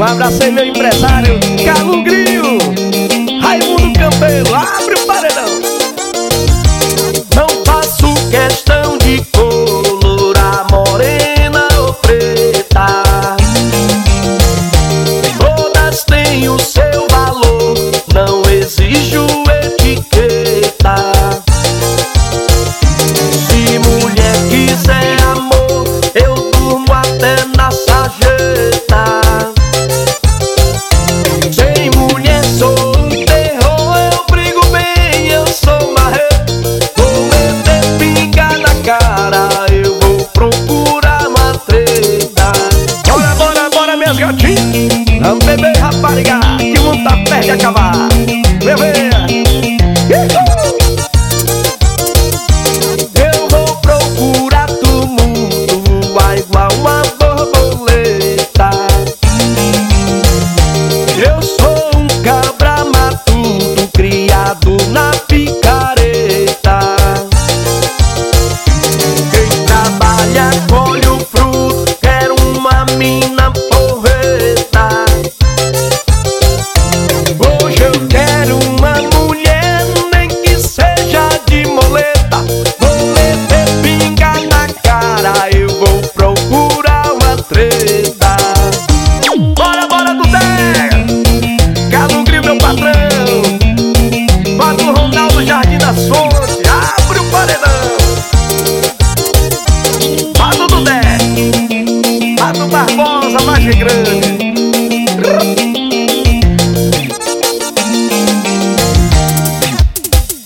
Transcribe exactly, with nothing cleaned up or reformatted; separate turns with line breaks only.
Um abraço aí, meu empresário Carlos Grillo, Raimundo Campeiro, abre o paredão.
Não faço questão de colorar morena ou preta, todas têm o seu valor, não exijo etiqueta. Se mulher quiser amor, eu durmo até na sarjeta. Sem mulher sou um terror, eu brigo bem, eu sou marreto. Vou meter pinga na cara, eu vou procurar uma treta.
Bora, bora, bora, minhas gatinhas, vamos beber.